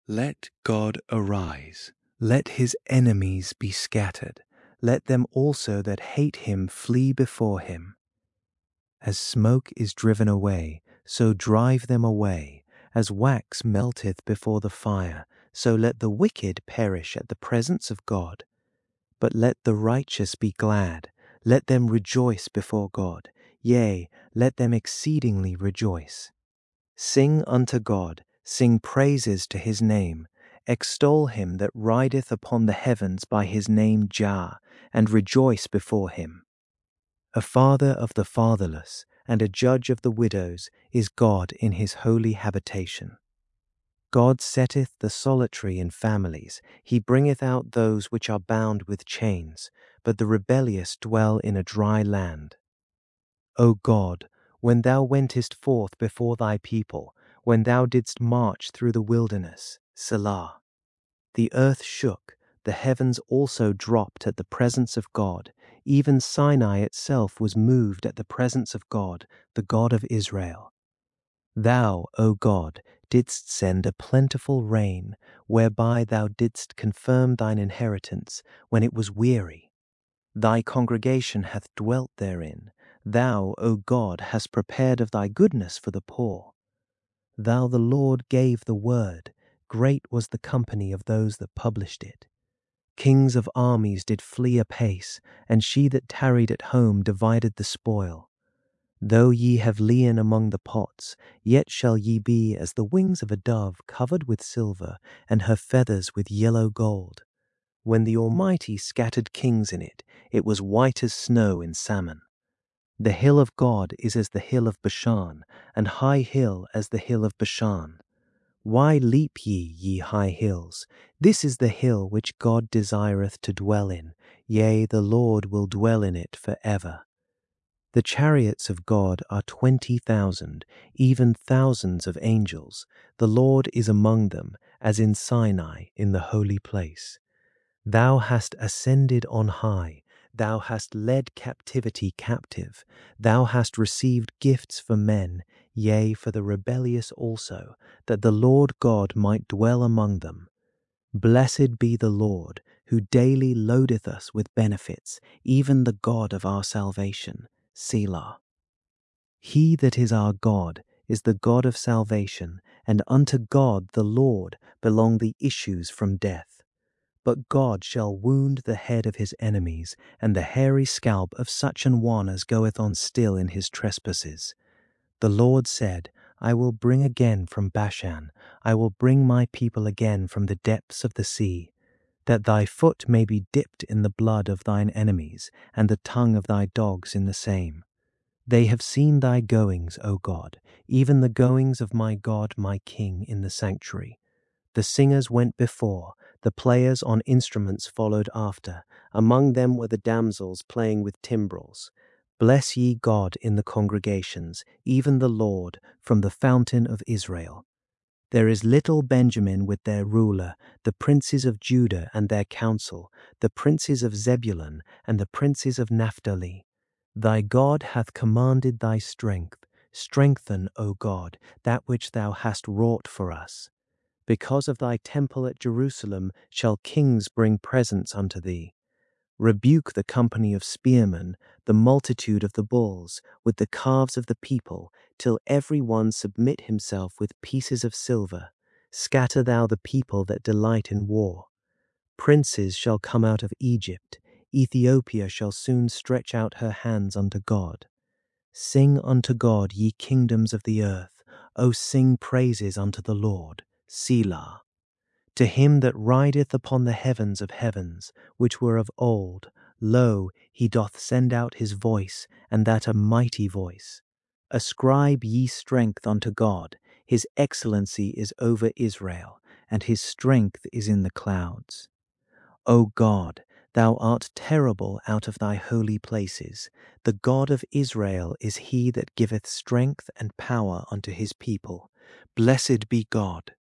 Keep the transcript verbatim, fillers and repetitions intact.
Let God arise, let his enemies be scattered, let them also that hate him flee before him. As smoke is driven away, so drive them away. As wax melteth before the fire, so let the wicked perish at the presence of God. But let the righteous be glad, let them rejoice before God, yea, let them exceedingly rejoice. Sing unto God, sing praises to his name. Extol him that rideth upon the heavens by his name Jah, and rejoice before him. A father of the fatherless, and a judge of the widows, is God in his holy habitation. God setteth the solitary in families, he bringeth out those which are bound with chains, but the rebellious dwell in a dry land. O God, when thou wentest forth before thy people, when thou didst march through the wilderness, Selah. The earth shook, the heavens also dropped at the presence of God, even Sinai itself was moved at the presence of God, the God of Israel. Thou, O God, didst send a plentiful rain, whereby thou didst confirm thine inheritance when it was weary. Thy congregation hath dwelt therein. Thou, O God, hast prepared of thy goodness for the poor. Thou, the Lord, gave the word. Great was the company of those that published it. Kings of armies did flee apace, and she that tarried at home divided the spoil. Though ye have lien among the pots, yet shall ye be as the wings of a dove covered with silver, and her feathers with yellow gold. When the Almighty scattered kings in it, it was white as snow in Salmon. The hill of God is as the hill of Bashan, and high hill as the hill of Bashan. Why leap ye, ye high hills? This is the hill which God desireth to dwell in. Yea, the Lord will dwell in it for ever. The chariots of God are twenty thousand, even thousands of angels. The Lord is among them, as in Sinai, in the holy place. Thou hast ascended on high. Thou hast led captivity captive. Thou hast received gifts for men, yea, for the rebellious also, that the Lord God might dwell among them. Blessed be the Lord, who daily loadeth us with benefits, even the God of our salvation. Selah. He that is our God is the God of salvation, and unto God the Lord belong the issues from death. But God shall wound the head of his enemies, and the hairy scalp of such an one as goeth on still in his trespasses. The Lord said, I will bring again from Bashan, I will bring my people again from the depths of the sea, that thy foot may be dipped in the blood of thine enemies, and the tongue of thy dogs in the same. They have seen thy goings, O God, even the goings of my God my King in the sanctuary. The singers went before, the players on instruments followed after. Among them were the damsels playing with timbrels. Bless ye God in the congregations, even the Lord, from the fountain of Israel. There is little Benjamin with their ruler, the princes of Judah and their council, the princes of Zebulun and the princes of Naphtali. Thy God hath commanded thy strength. Strengthen, O God, that which thou hast wrought for us. Because of thy temple at Jerusalem shall kings bring presents unto thee. Rebuke the company of spearmen, the multitude of the bulls, with the calves of the people, till every one submit himself with pieces of silver. Scatter thou the people that delight in war. Princes shall come out of Egypt. Ethiopia shall soon stretch out her hands unto God. Sing unto God, ye kingdoms of the earth. O sing praises unto the Lord. Selah. To him that rideth upon the heavens of heavens, which were of old, lo, he doth send out his voice, and that a mighty voice. Ascribe ye strength unto God. His excellency is over Israel, and his strength is in the clouds. O God, thou art terrible out of thy holy places. The God of Israel is he that giveth strength and power unto his people. Blessed be God.